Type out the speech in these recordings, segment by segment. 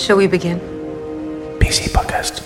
Shall we begin? PC Podcast.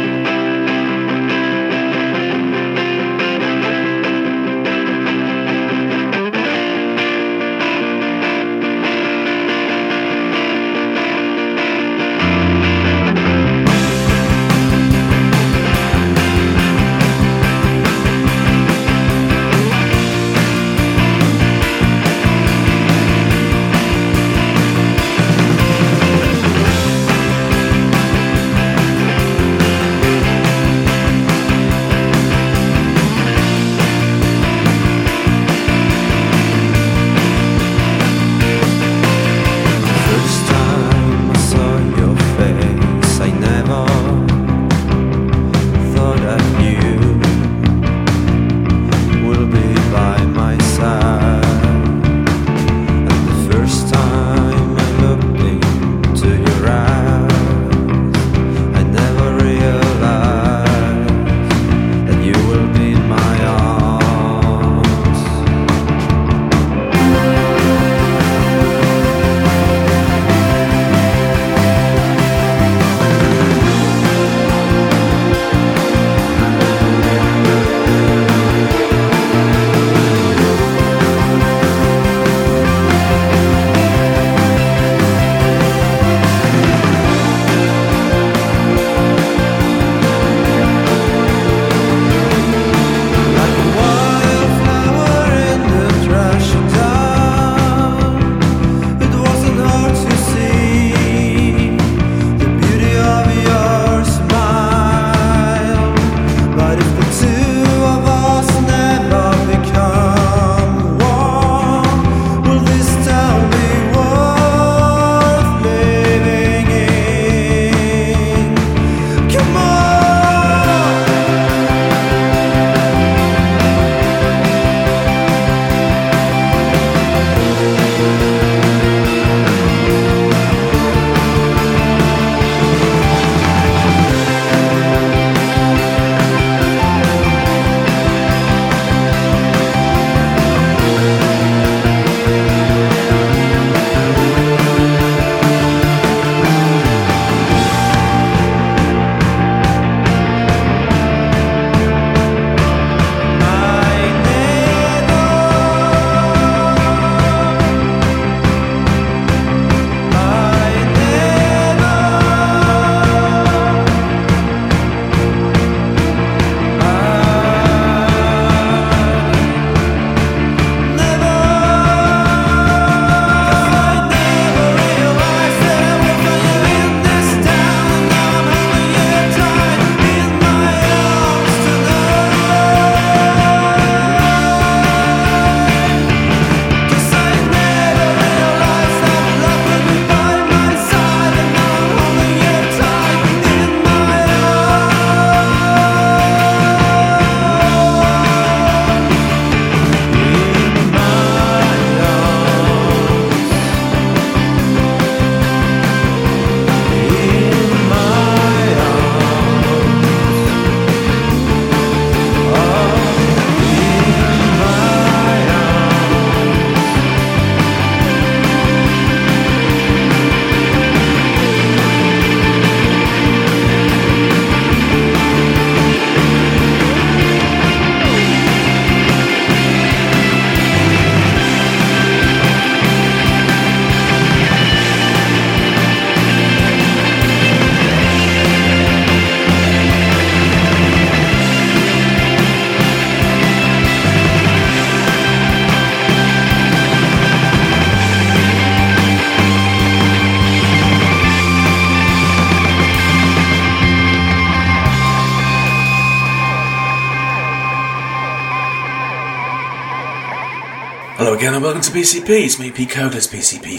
Hello again and welcome to PCP. It's me, Pete Codas, PCP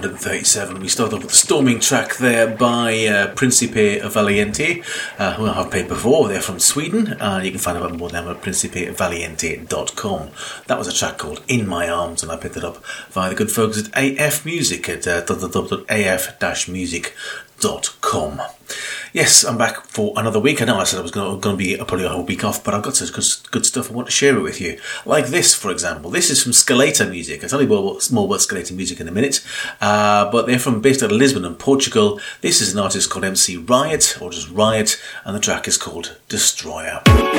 537. We started off with a storming track there by Principe Valiente, who I've played before. They're from Sweden. You can find out more than them at principevaliente.com. That was a track called In My Arms, and I picked it up via the good folks at AF Music at www.af-music.com. Yes, I'm back for another week. I know I said I was going to be probably a whole week off, but I've got some good stuff. I want to share it with you. Like this, for example. This is from Scaleta Music. I'll tell you more about Scaleta Music in a minute. But they're based out of Lisbon in Portugal. This is an artist called MC Riot, or just Riot, and the track is called Destroyer.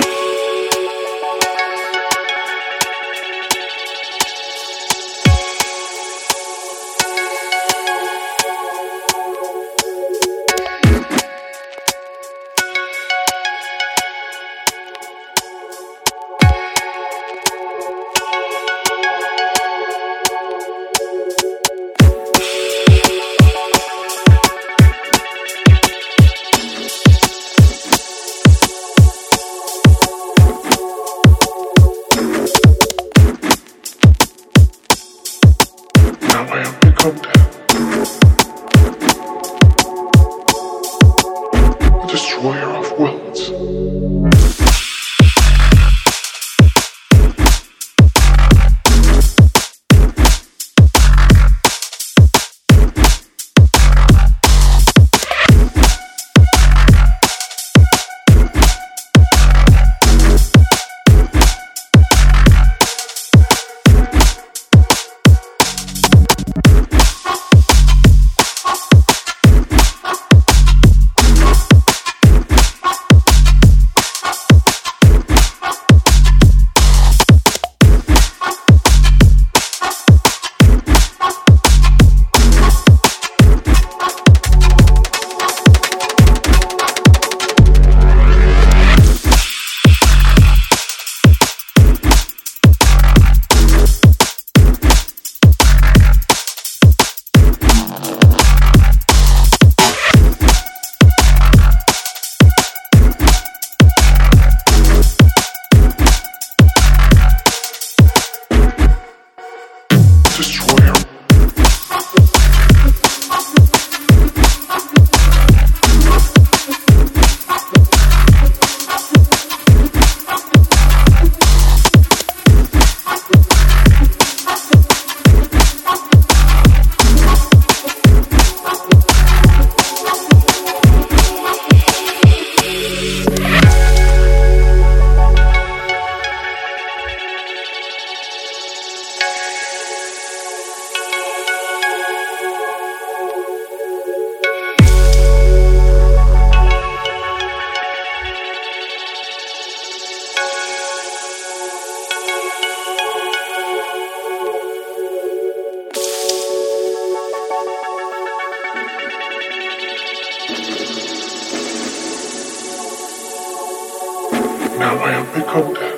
Now I have become dead.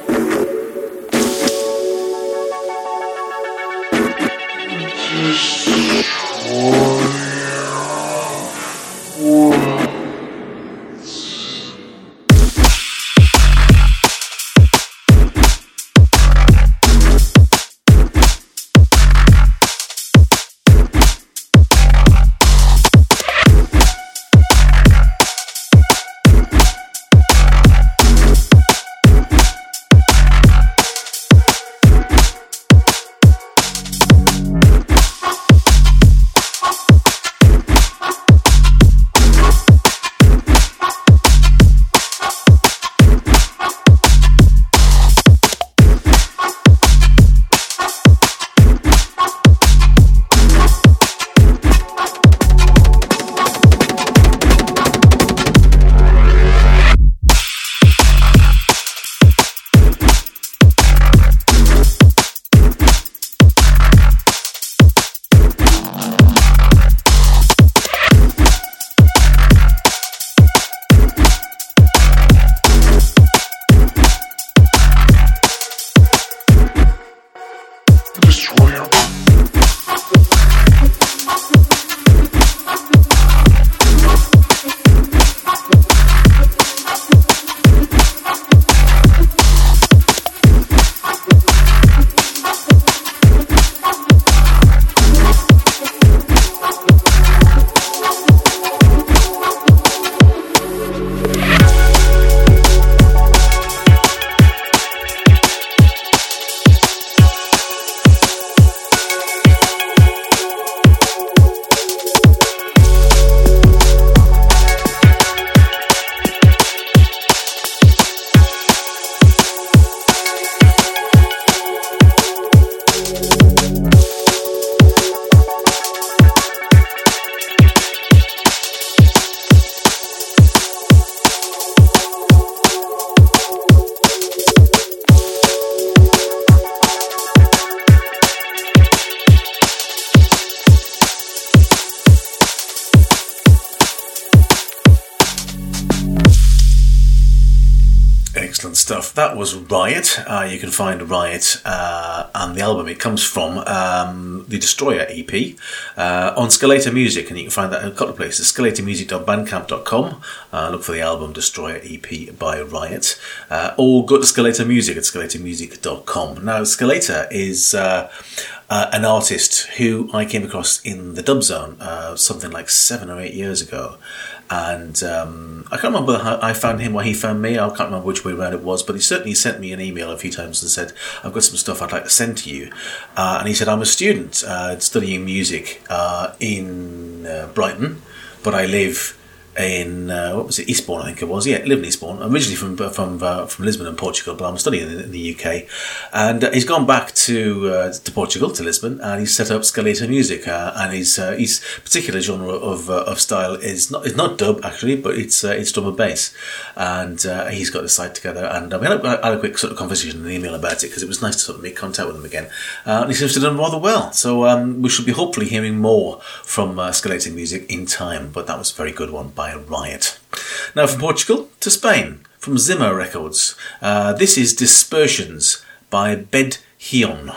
stuff. That was Riot. You can find Riot and the album it comes from, the Destroyer EP, on Scalator Music, and you can find that in a couple of places. scalatormusic.bandcamp.com. Look for the album Destroyer EP by Riot, or go to Scalator Music at scalatormusic.com. Now, Scalator is an artist who I came across in the Dub Zone something like 7 or 8 years ago. And I can't remember how I found him or he found me. I can't remember which way around it was, but he certainly sent me an email a few times and said, I've got some stuff I'd like to send to you. And he said, I'm a student studying music in Brighton, but I live in Eastbourne, I think it was. Yeah, I live in Eastbourne. I'm originally from Lisbon in Portugal, but I'm studying in the UK. And he's gone back to Portugal, to Lisbon, and he's set up Scalator Music. And his particular genre of style is not dub actually, but it's drum and bass. And he's got the site together. And we had a quick sort of conversation in an email about it because it was nice to sort of make contact with him again. And he seems to have done rather well. So we should be hopefully hearing more from Scalator Music in time. But that was a very good one by Riot. Now from Portugal to Spain, from Zimmer Records. This is Dispersions by Bed Hion.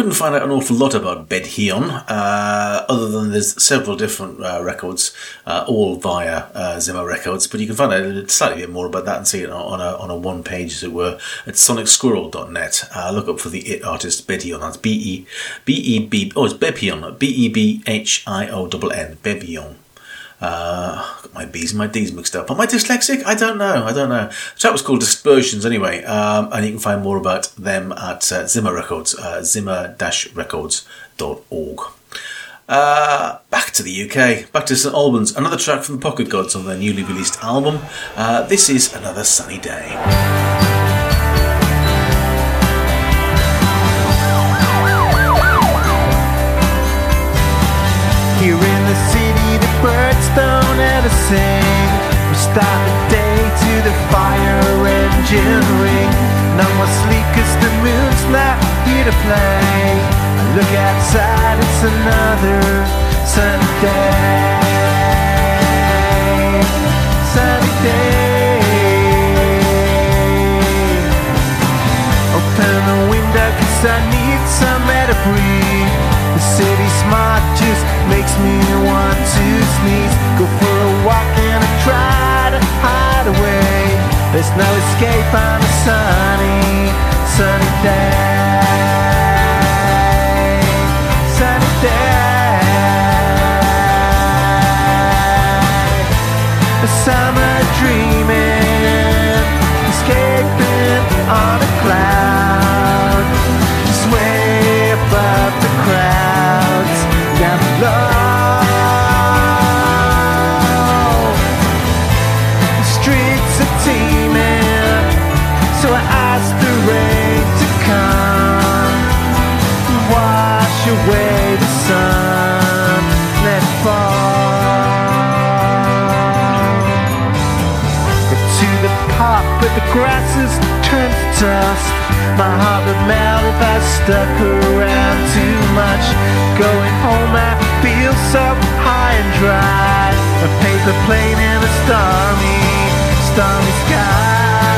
couldn't find out an awful lot about Bedhyun, other than there's several different records, all via Zimmer Records, but you can find out slightly bit more about that and see it on a one page, as it were, at sonicsquirrel.net. Look up for the it artist Bedhyun. That's B-E-B, it's Bedhyun, B-E-B-H-I-O-N, Bedhyun. Got my B's and my D's mixed up. Am I dyslexic? I don't know. The track was called Dispersions anyway, and you can find more about them at Zimmer Records, zimmer-records.org. Back to the UK, back to St Albans, another track from the Pocket Gods on their newly released album. This is Another Sunny Day. Here in the city, the birds don't ever sing. We start the day to the fire engine ring. No more sleep 'cause the moon's not here to play. I look outside, it's another sunny day. Sunny day. Open the window 'cause I need some air to breathe. The city smart just makes me want to sneeze. Go for a walk and I try to hide away. There's no escape on a sunny, sunny day. Sunny day. The summer dreaming, escaping on a cloud. Just way above the crowds down below. The streets are teeming, so I ask the rain to come, wash away the sun, let it fall. Get to the park, but the grass has turned to dust. My heart would melt if I stuck around too much. Going home I feel so high and dry. A paper plane in a stormy, stormy sky.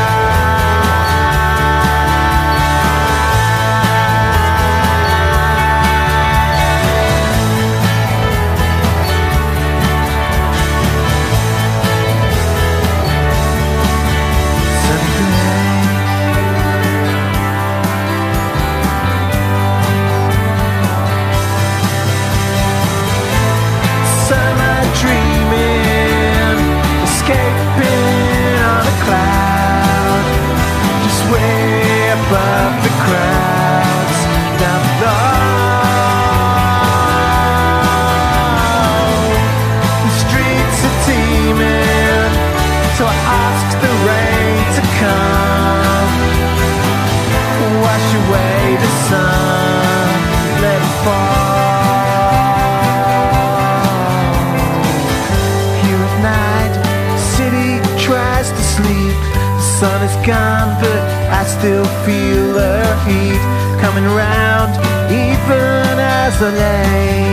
Dreaming, escaping on a cloud, just way above the crowds down below. The streets are teeming, so I ask the rain to come, wash away the sun, let it fall. Tries to sleep, the sun is gone, but I still feel the heat coming round, even as I lay.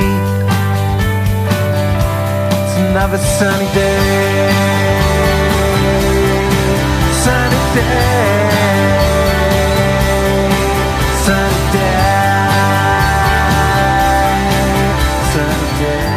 It's another sunny day, sunny day, sunny day, sunny day.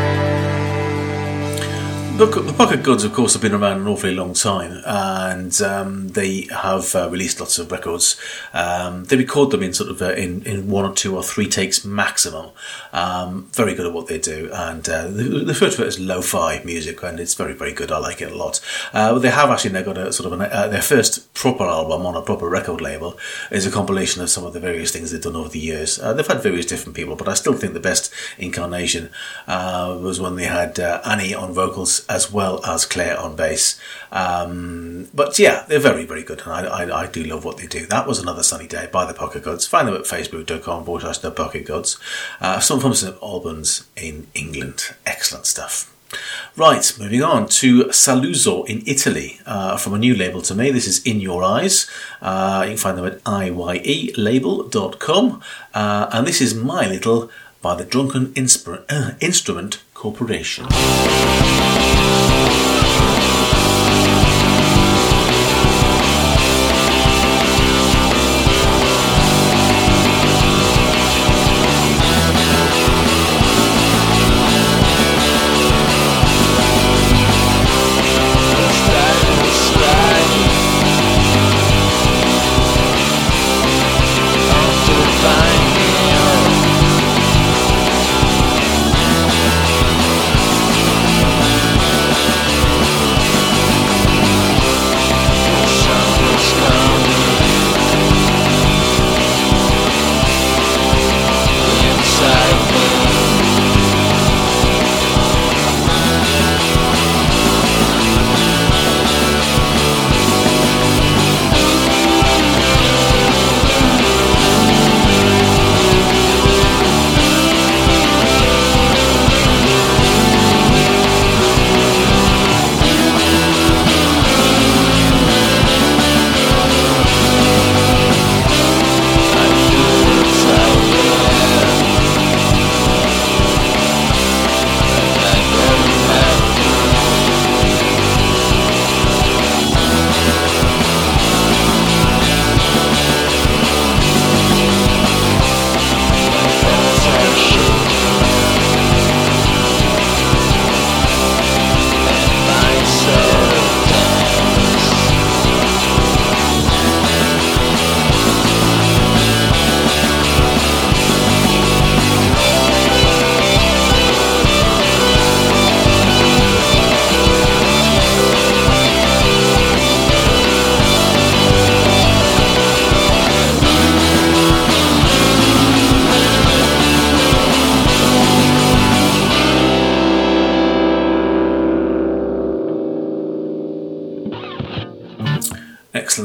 The Pocket Gods, of course, have been around an awfully long time, and they have released lots of records. They record them in sort of in 1 or 2 or 3 takes maximum. Very good at what they do, and they refer to it as lo-fi music, and it's very, very good. I like it a lot. They have actually now got a sort of their first proper album on a proper record label is a compilation of some of the various things they've done over the years. They've had various different people, but I still think the best incarnation was when they had Annie on vocals as well as Claire on bass. But yeah, they're very, very good, and I do love what they do. That was Another Sunny Day by the Pocket Gods. Find them at facebook.com/the Pocket Gods. Some from St Albans in England. Excellent stuff. Right, moving on to Saluzzo in Italy, from a new label to me. This is In Your Eyes. You can find them at iYelabel.com, and this is My Little by the Drunken Instrument Corporation.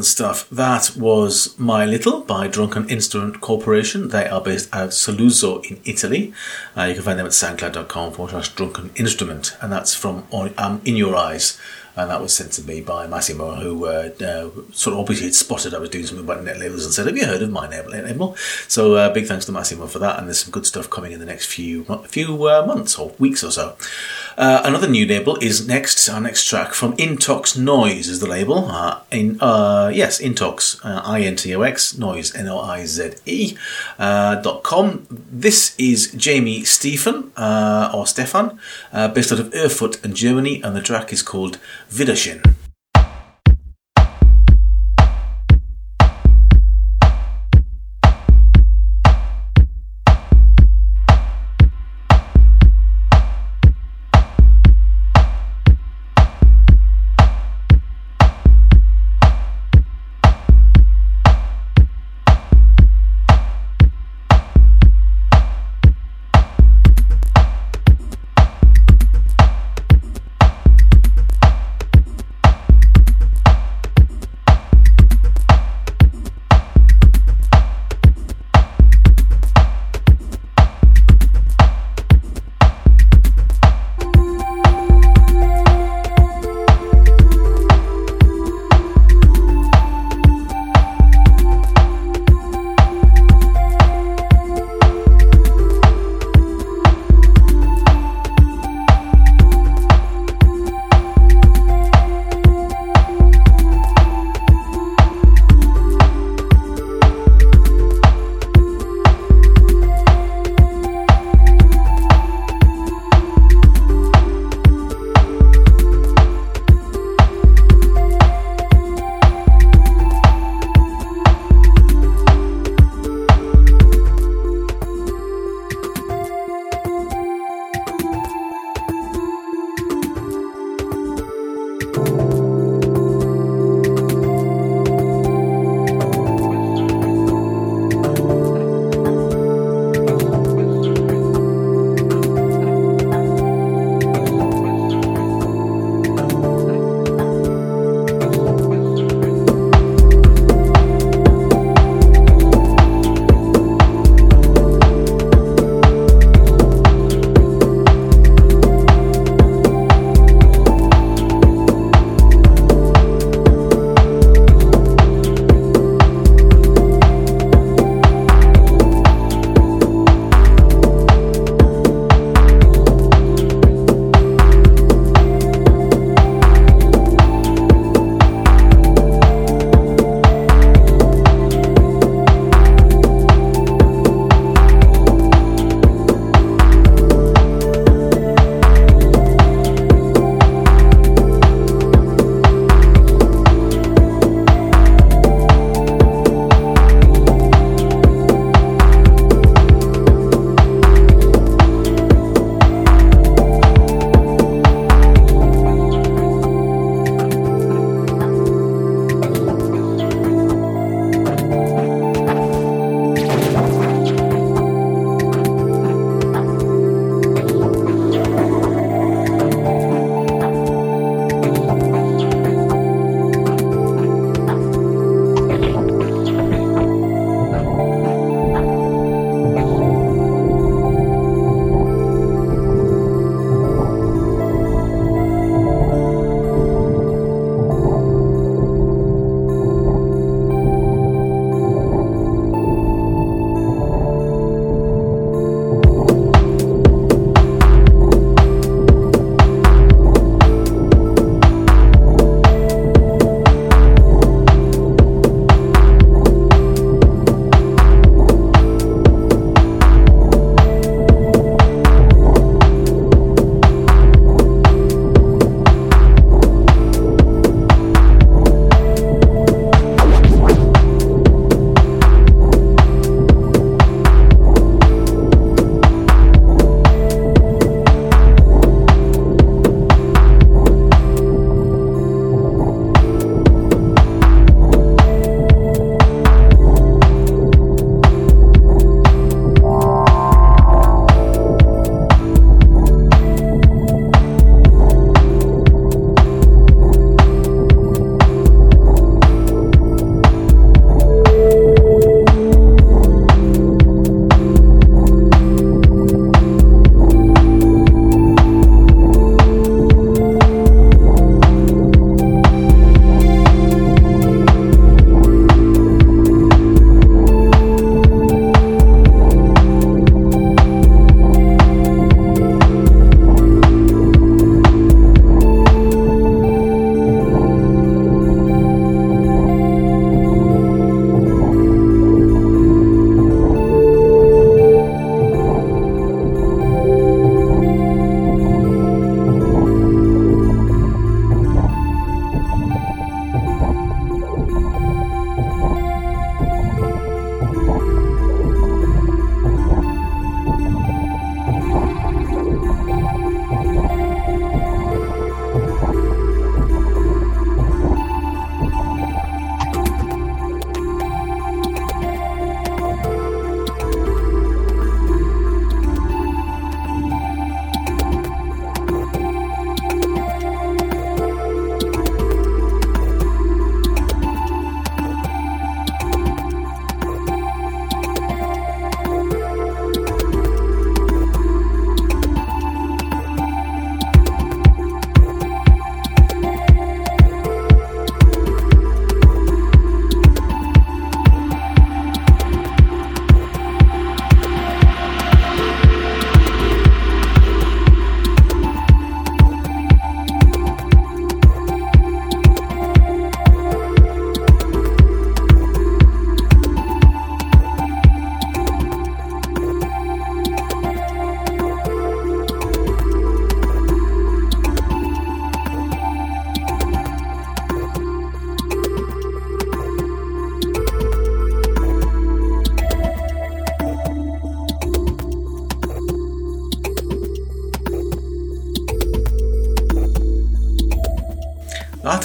excellent stuff. That was My Little by Drunken Instrument Corporation. They are based out of Saluzzo in Italy. You can find them at soundcloud.com/Drunken Instrument, and that's from In Your Eyes. And that was sent to me by Massimo, who sort of obviously had spotted I was doing something about net labels and said, "Have you heard of my net label?" So big thanks to Massimo for that. And there's some good stuff coming in the next few months or weeks or so. Another new label is next. Our next track from Intox Noise is the label. Yes, Intox, INTOX Noise, NOIZE .com. This is Jamie Stefan based out of Erfurt in Germany, and the track is called Wiedersehen.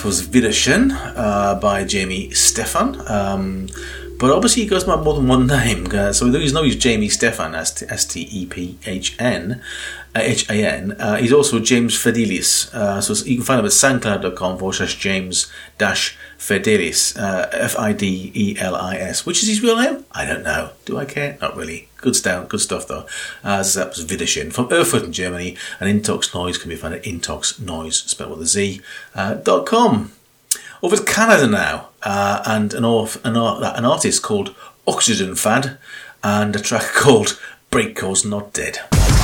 was Wiedersehen by Jamie Stefan. But obviously he goes by more than one name. So he's not Jamie Stefan, Stephan, H-A-N. He's also James Fidelis. So you can find him at soundcloud.com/James-Fidelis, Fidelis. Which is his real name? I don't know. Do I care? Not really. Good stuff though. That was Wiedersehen from Erfurt in Germany, and Intox Noise can be found at intoxnoise, spelled with a Z, .com. Over to Canada now, and an artist called Oxygen Fad, and a track called Break Cause Not Dead.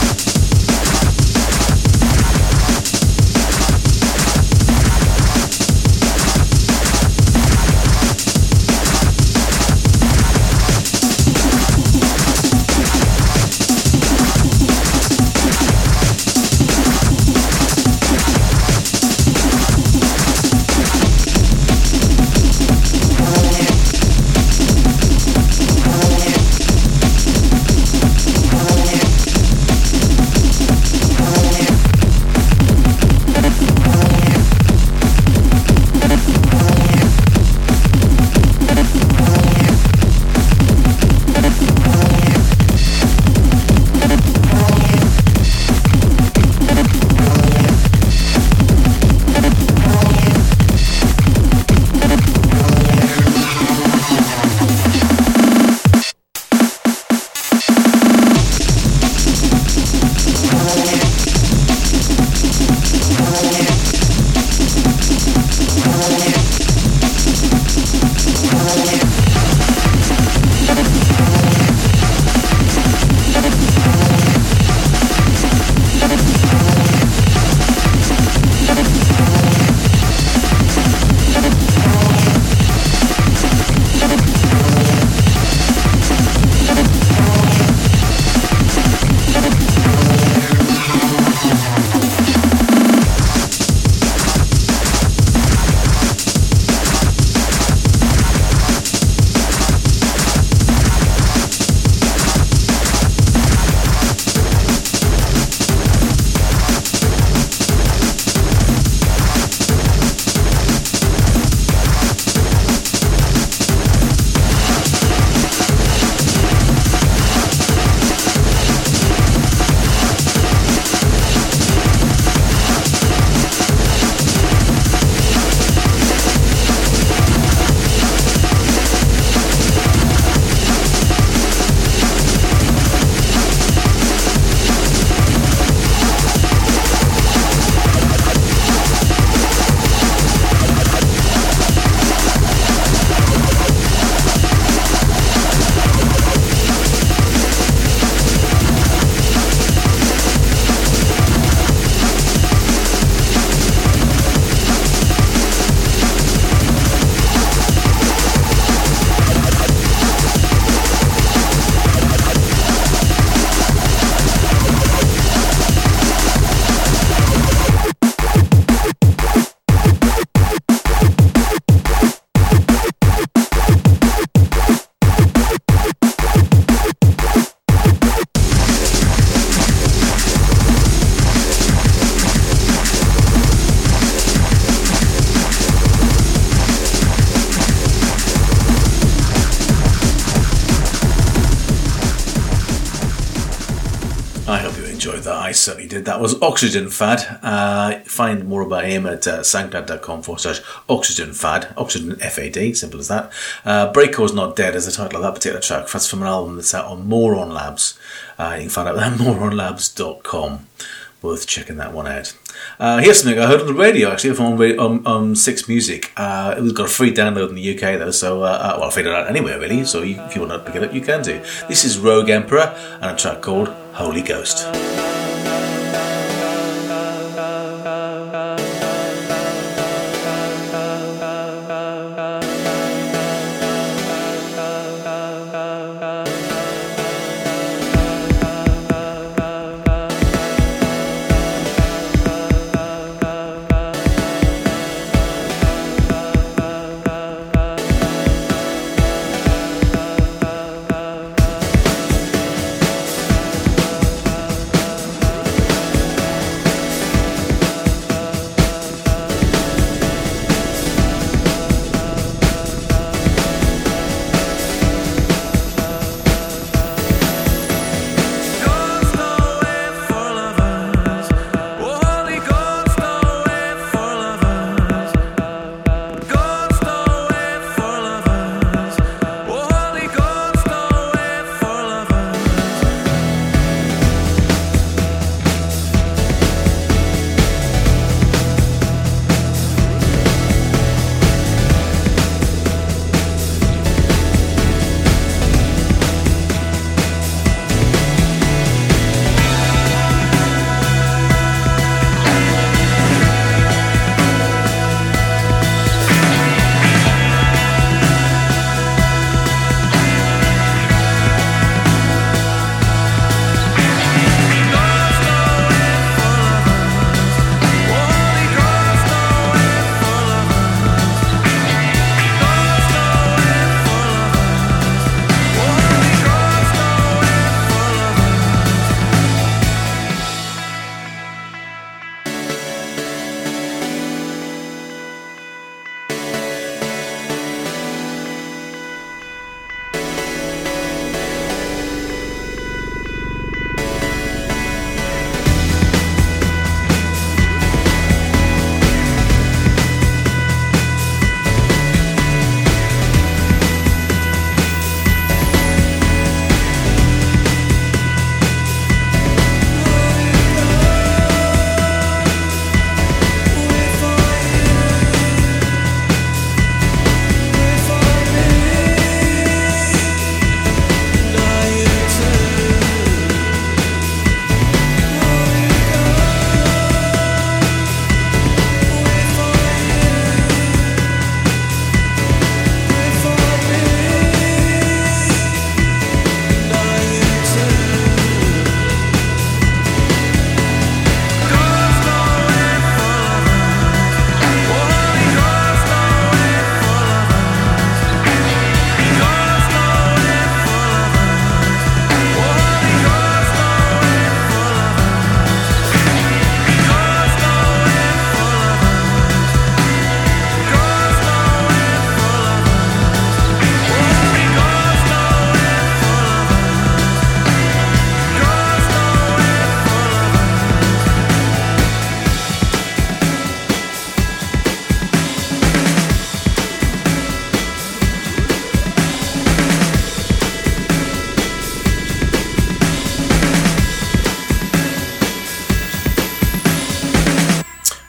I certainly did. That was Oxygen Fad. Find more about him at soundcloud.com/Oxygen Fad. Oxygen F-A-D, simple as that. Break Cause Not Dead is the title of that particular track. That's from an album that's out on Moron Labs. You can find out at moronlabs.com. Worth checking that one out. Here's something I heard on the radio, actually, on Six Music. It was got a free download in the UK, though, so, well, free download anywhere, really, so if you want to pick it up, you can do. This is Rogue Emperor and a track called Holy Ghost.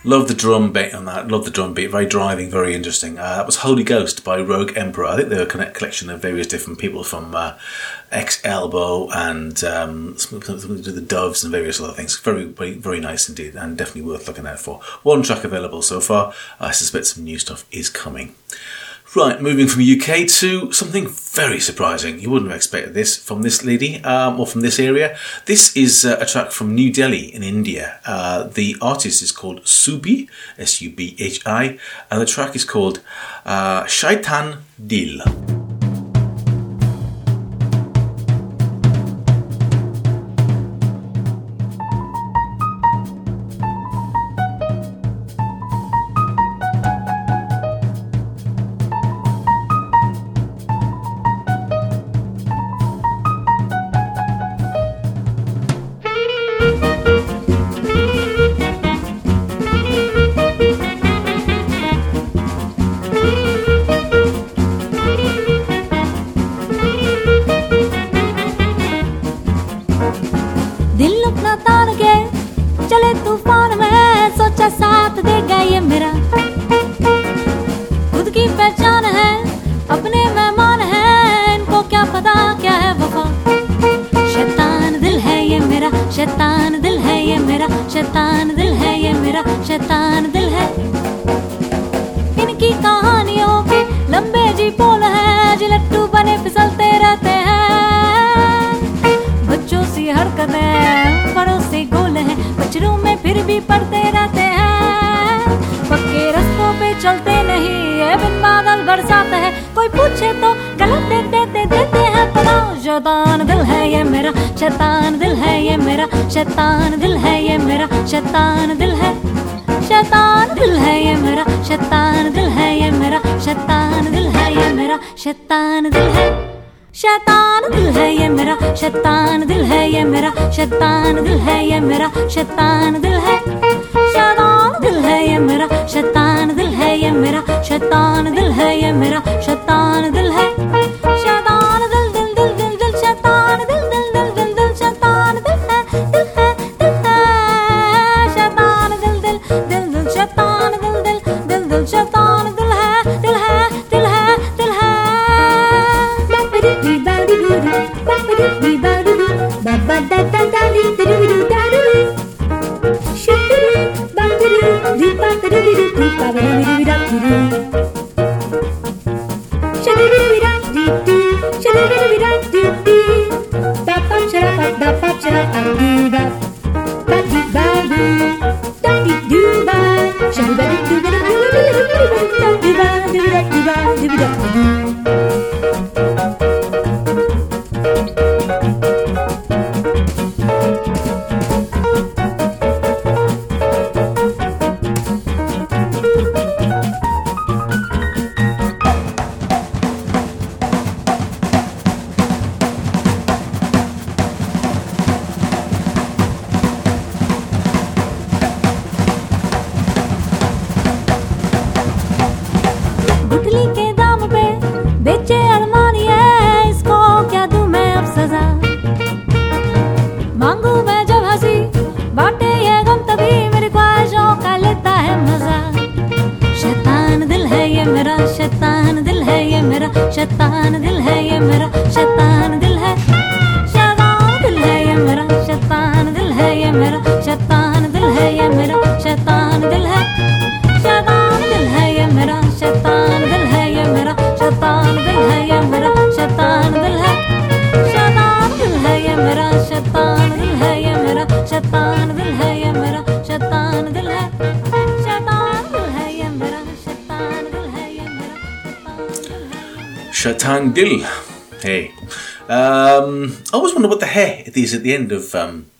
Love the drum beat on that. Love the drum beat. Very driving, very interesting. That was Holy Ghost by Rogue Emperor. I think they were a collection of various different people from Ex-Elbow and the Doves and various other things. Very, very, very nice indeed, and definitely worth looking out for. One track available so far. I suspect some new stuff is coming. Right, moving from UK to something very surprising. You wouldn't have expected this from this lady or from this area. This is a track from New Delhi in India. The artist is called Subhi, S-U-B-H-I, and the track is called Shaitan Dil. शैतान दिल है ये मेरा, शैतान दिल है ये मेरा, शैतान दिल है ये मेरा, शैतान दिल है, शैतान दिल है ये मेरा, शैतान दिल है ये मेरा, शैतान दिल है ये मेरा, शैतान दिल है, शैतान दिल है ये मेरा, शैतान दिल है ये मेरा, शैतान दिल है ये मेरा, शैतान दिल है, शैतान दिल है ये मेरा, शैतान दिल है ये मेरा, शैतान दिल है ये मेरा, शैतान दिल है, शैतान दिल दिल दिल दिल दिल, शैतान दिल दिल दिल दिल दिल, शैतान दिल है दिल है दिल है, शैतान दिल दिल दिल दिल, शैतान दिल दिल दिल दिल, शैतान दिल है दिल है दिल है दिल है। Shaitan Dil. Hey. I always wonder what the hey it is at the end of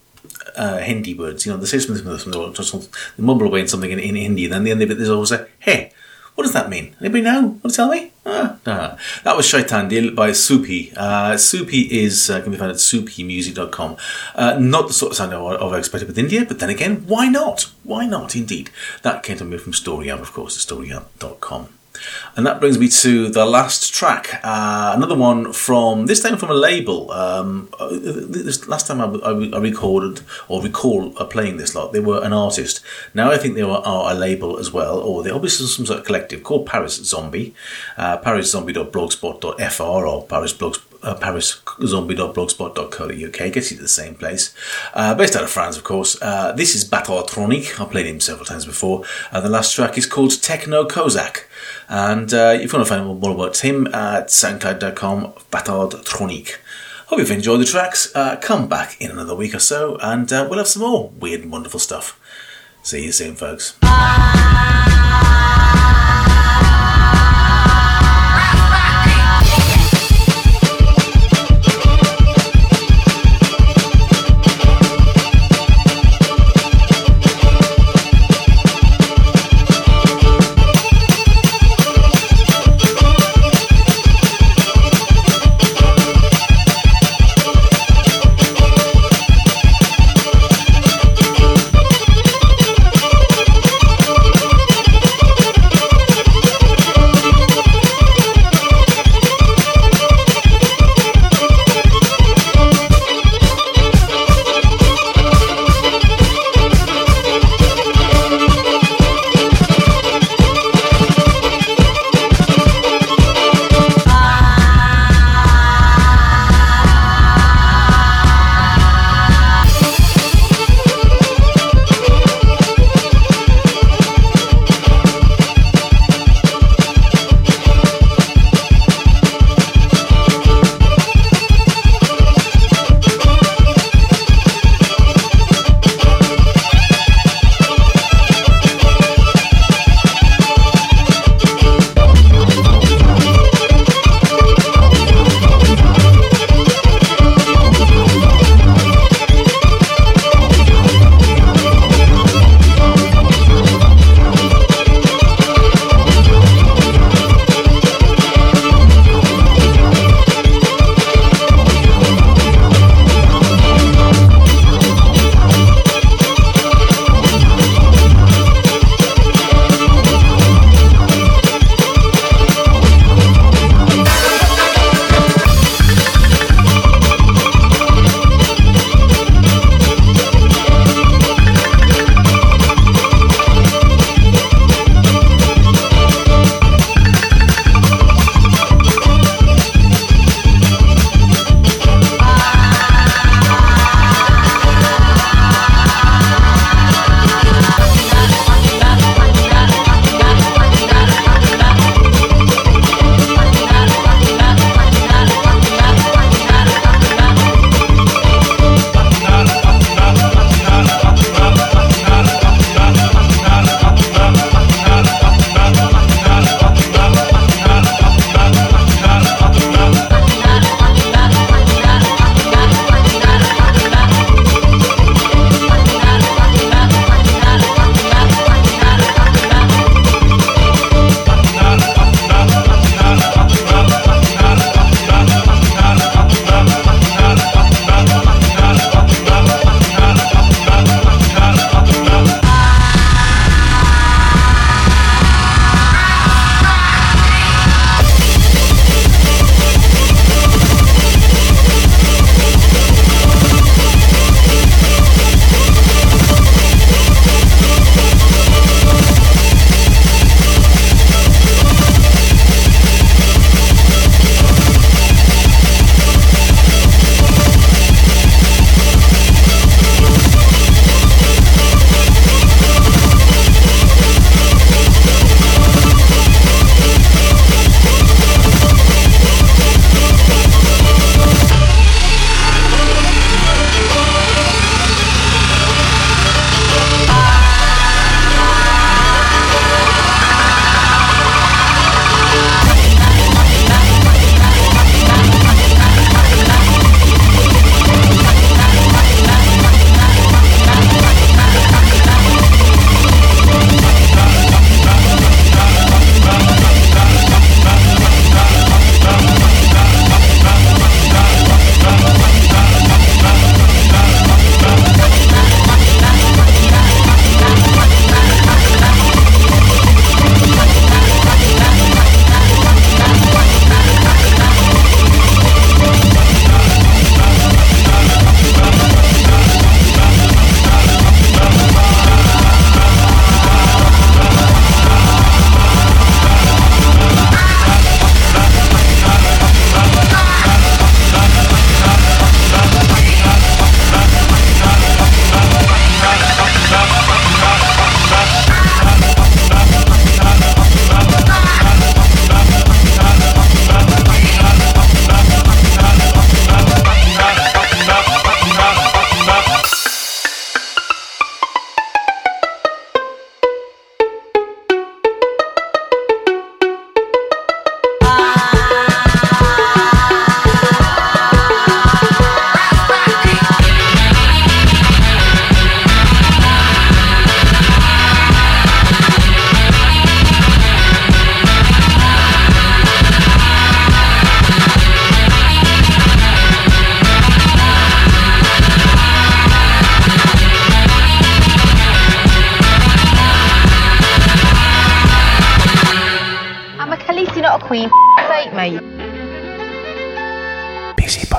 Hindi words. You know, they say something, they mumble away in something in Hindi, and then the end of it there's always a hey. What does that mean? Anybody know? Want to tell me? That was Shaitan Dil by Subhi. Subhi can be found at subhimusic.com. Not the sort of sound I've expected with India, but then again, why not? Why not, indeed? That came to me from Storyhub, of course, at storyhub.com. And that brings me to the last track, another one from, this time from a label. This last time I recorded, or recall playing this lot, they were an artist. Now I think they are a label as well, or they're obviously some sort of collective called Paris Zombie, pariszombie.blogspot.fr or pariszombie.blogspot.co.uk, gets you to the same place. Based out of France, of course. This is Battletronic. I've played him several times before. The last track is called Techno Kozak. And if you want to find out more about him, at soundcloud.com, Battletronic. Hope you've enjoyed the tracks. Come back in another week or so, and we'll have some more weird and wonderful stuff. See you soon, folks.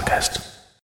podcast.